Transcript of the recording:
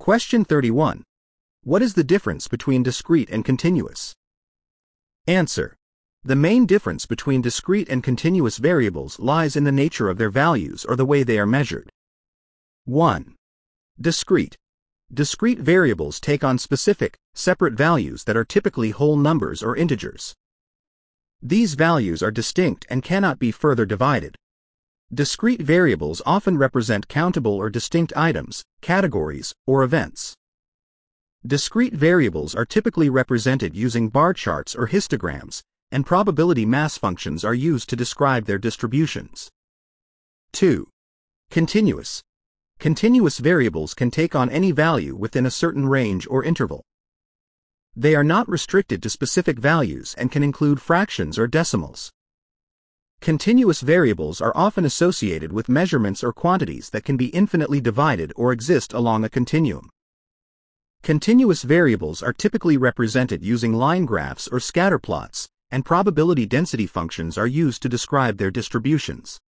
Question 31. What is the difference between discrete and continuous? Answer. The main difference between discrete and continuous variables lies in the nature of their values or the way they are measured. 1. Discrete. Discrete variables take on specific, separate values that are typically whole numbers or integers. These values are distinct and cannot be further divided. Discrete variables often represent countable or distinct items, categories, or events. Discrete variables are typically represented using bar charts or histograms, and probability mass functions are used to describe their distributions. 2. Continuous. Continuous variables can take on any value within a certain range or interval. They are not restricted to specific values and can include fractions or decimals. Continuous variables are often associated with measurements or quantities that can be infinitely divided or exist along a continuum. Continuous variables are typically represented using line graphs or scatter plots, and probability density functions are used to describe their distributions.